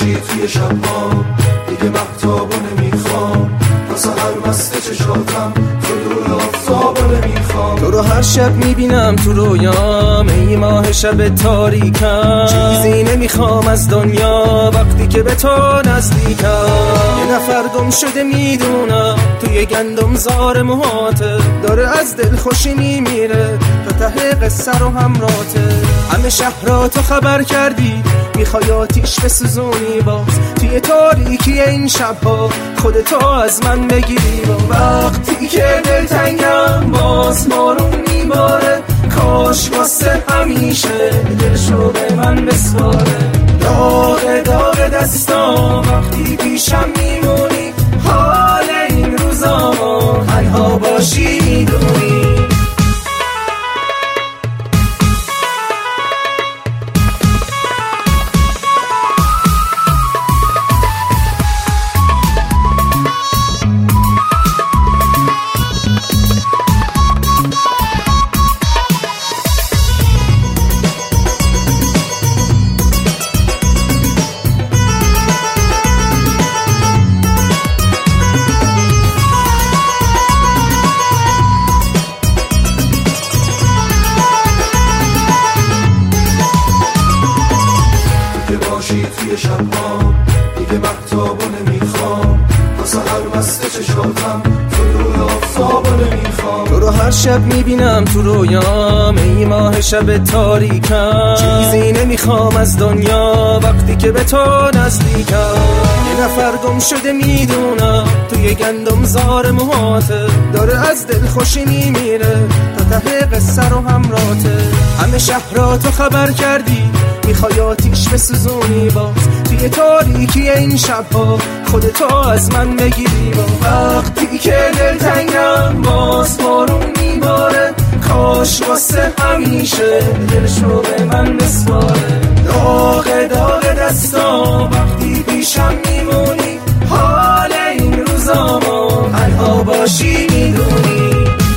باشی توی شب‌ها، دیگه مهتابو نمیخوام، تا سحر مست چشاتم تو نور آفتابو نمیخوام. تو رو هر شب میبینم تو رویام، ای ماه شب تاریکم. چیزی نمیخوام از دنیا وقتی که به تو نزدیکم. یه نفر گم شده میدونم توی گندم زار موهاته، داره از دل خوشی میمیره تا ته قصه رو همراته. همه شهر تو خبر کردی، میخوای آتیش بسوزونی باز توی تاریکی این شبها، خودتو از من بگیری. وقتی که دلتنگم باز بارون میباره، کاش واسه همیشه دلشو به من بسپاره. داغ داغ دستام وقتی پیشم میمونی، حال این روزا تنها باشی میدونی. توی شب‌ها دیگه مهتابو نمیخوام، تا سحر مست چشاتم تو نور آفتابو نمیخوام. تو رو هر شب میبینم تو رویام، ای ماه شب تاریکم. چیزی نمیخوام از دنیا وقتی که به تو نزدیکم. یه نفر گم شده میدونم توی گندم زار موهاته، داره از دل خوشی میمیره تا ته قصه رو همراته. همه شهر تو خبر کردی، میخوای آتیش بسوزونی باز توی تاریکی این شبها، خودتو از من بگیری. وقتی که دلتنگم باز بارون میباره، کاش واسه همیشه دلشو به من بسپاره. داغ داغ دستام وقتی پیشم میمونی، حال این روزا تنها باشی میدونی.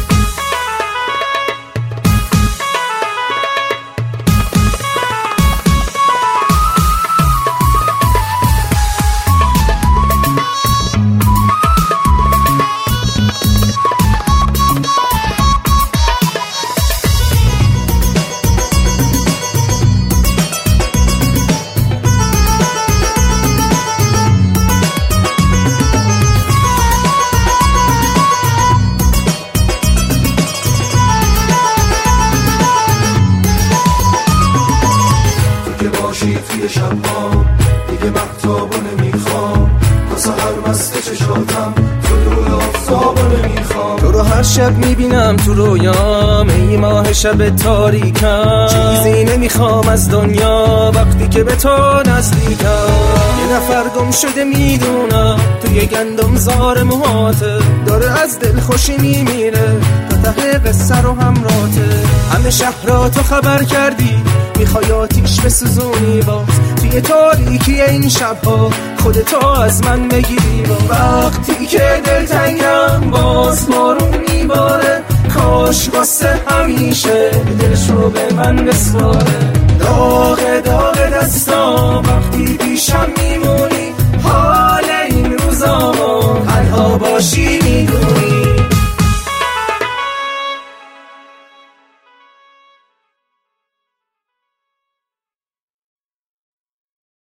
توی شب‌ها دیگه مهتابو نمیخوام، تا سحر مست چشاتم تو نور آفتابو نمیخوام. تو رو هر شب میبینم تو رویام، ای ماه شب تاریکم. چیزی نمیخوام از دنیا وقتی که به تو نزدیکم. یه نفر گم شده میدونم توی گندم زار موهاته، داره از دل خوشی میمیره تا ته قصه رو همراته. همه شهر تو خبر کردی، میخوای آتیش بسوزونی باز توی تاریکی این شبها، خودتو از من بگیری. وقتی که دلتنگم باز بارون میباره، کاش واسه همیشه دلشو به من بسپاره. داغ داغ دستام وقتی پیشم